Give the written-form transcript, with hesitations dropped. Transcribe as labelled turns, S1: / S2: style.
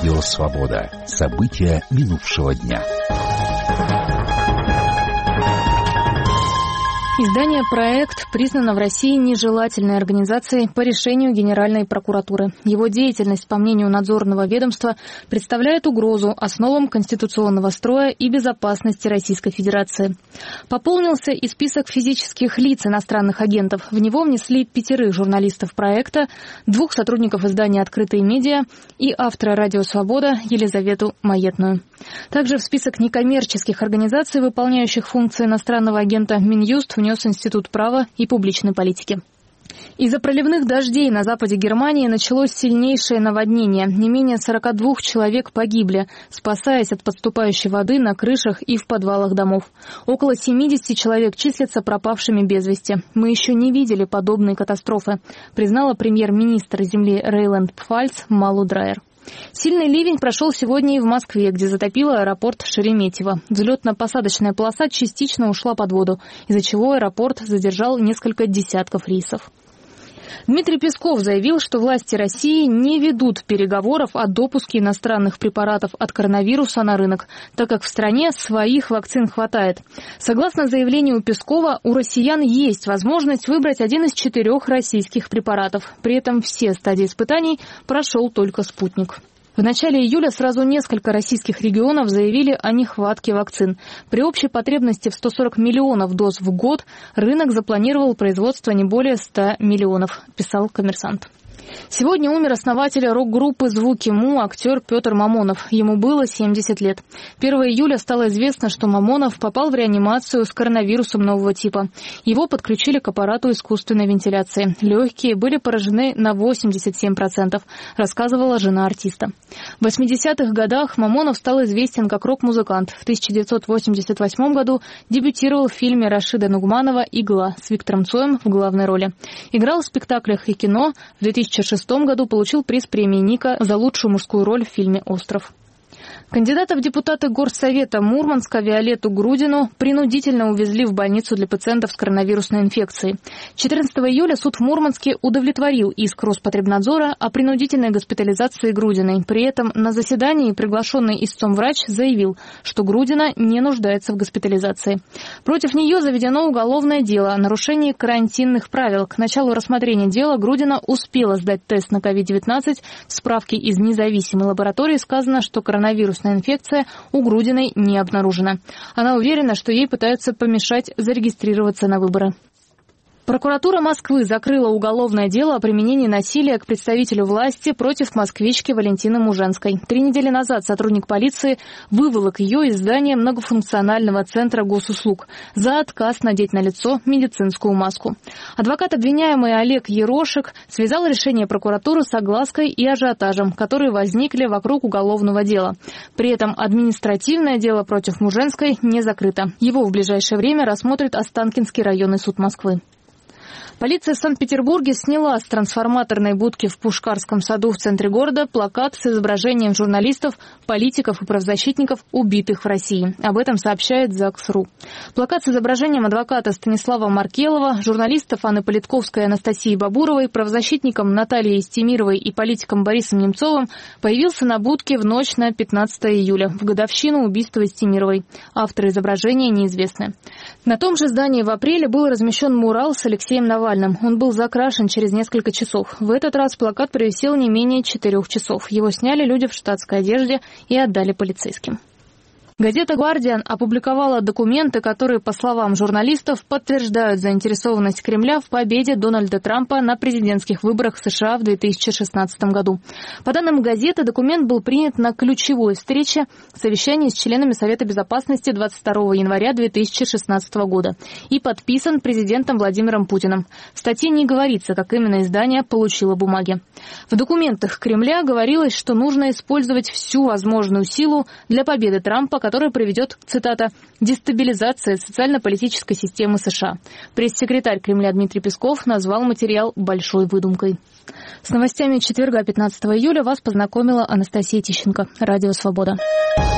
S1: Радио «Свобода». События минувшего дня.
S2: Издание «Проект» признано в России нежелательной организацией по решению Генеральной прокуратуры. Его деятельность, по мнению надзорного ведомства, представляет угрозу основам конституционного строя и безопасности Российской Федерации. Пополнился и список физических лиц иностранных агентов. В него внесли 5 журналистов «Проекта», 2 сотрудников издания «Открытые медиа» и автора «Радио Свобода» Елизавету Маетную. Также в список некоммерческих организаций, выполняющих функции иностранного агента, Минюст внес Институт права и публичной политики. Из-за проливных дождей на западе Германии началось сильнейшее наводнение. Не менее 42 человек погибли, спасаясь от подступающей воды на крышах и в подвалах домов. Около 70 человек числятся пропавшими без вести. Мы еще не видели подобной катастрофы, признала премьер-министр земли Рейнланд-Пфальц Малу Драйер. Сильный ливень прошел сегодня и в Москве, где затопило аэропорт Шереметьево. Взлетно-посадочная полоса частично ушла под воду, из-за чего аэропорт задержал несколько десятков рейсов. Дмитрий Песков заявил, что власти России не ведут переговоров о допуске иностранных препаратов от коронавируса на рынок, так как в стране своих вакцин хватает. Согласно заявлению Пескова, у россиян есть возможность выбрать один из 4 российских препаратов. При этом все стадии испытаний прошел только «Спутник». В начале июля сразу несколько российских регионов заявили о нехватке вакцин. При общей потребности в 140 миллионов доз в год рынок запланировал производство не более 100 миллионов, писал «Коммерсант». Сегодня умер основатель рок-группы «Звуки Му» актер Петр Мамонов. Ему было 70 лет. 1 июля стало известно, что Мамонов попал в реанимацию с коронавирусом нового типа. Его подключили к аппарату искусственной вентиляции. Легкие были поражены на 87%, рассказывала жена артиста. В 80-х годах Мамонов стал известен как рок-музыкант. В 1988 году дебютировал в фильме Рашида Нугманова «Игла» с Виктором Цоем в главной роли. Играл в спектаклях и кино. В 2006 году получил приз премии Ника за лучшую мужскую роль в фильме «Остров». Кандидата в депутаты Горсовета Мурманска Виолетту Грудину принудительно увезли в больницу для пациентов с коронавирусной инфекцией. 14 июля суд в Мурманске удовлетворил иск Роспотребнадзора о принудительной госпитализации Грудиной. При этом на заседании приглашенный истцом врач заявил, что Грудина не нуждается в госпитализации. Против нее заведено уголовное дело о нарушении карантинных правил. К началу рассмотрения дела Грудина успела сдать тест на COVID-19. В справке из независимой лаборатории сказано, что коронавирусная инфекция у Грудиной не обнаружена. Она уверена, что ей пытаются помешать зарегистрироваться на выборы. Прокуратура Москвы закрыла уголовное дело о применении насилия к представителю власти против москвички Валентины Муженской. 3 недели назад сотрудник полиции выволок ее из здания многофункционального центра госуслуг за отказ надеть на лицо медицинскую маску. Адвокат обвиняемый Олег Ерошек связал решение прокуратуры с оглаской и ажиотажем, которые возникли вокруг уголовного дела. При этом административное дело против Муженской не закрыто. Его в ближайшее время рассмотрит Останкинский районный суд Москвы. Полиция в Санкт-Петербурге сняла с трансформаторной будки в Пушкарском саду в центре города плакат с изображением журналистов, политиков и правозащитников, убитых в России. Об этом сообщает ЗАГС.ру. Плакат с изображением адвоката Станислава Маркелова, журналистов Анны Политковской и Анастасии Бабуровой, правозащитникам Натальей Истемировой и политиком Борисом Немцовым появился на будке в ночь на 15 июля, в годовщину убийства Истемировой. Авторы изображения неизвестны. На том же здании в апреле был размещен мурал с Алексеем Навальным. Он был закрашен через несколько часов. В этот раз плакат провисел не менее 4 часов. Его сняли люди в штатской одежде и отдали полицейским. Газета «Гвардиан» опубликовала документы, которые, по словам журналистов, подтверждают заинтересованность Кремля в победе Дональда Трампа на президентских выборах США в 2016 году. По данным газеты, документ был принят на ключевой встрече совещании с членами Совета Безопасности 22 января 2016 года и подписан президентом Владимиром Путиным. В статье не говорится, как именно издание получило бумаги. В документах Кремля говорилось, что нужно использовать всю возможную силу для победы Трампа, которая приведет, цитата, «дестабилизации социально-политической системы США». Пресс-секретарь Кремля Дмитрий Песков назвал материал большой выдумкой. С новостями четверга 15 июля вас познакомила Анастасия Тищенко. Радио «Свобода».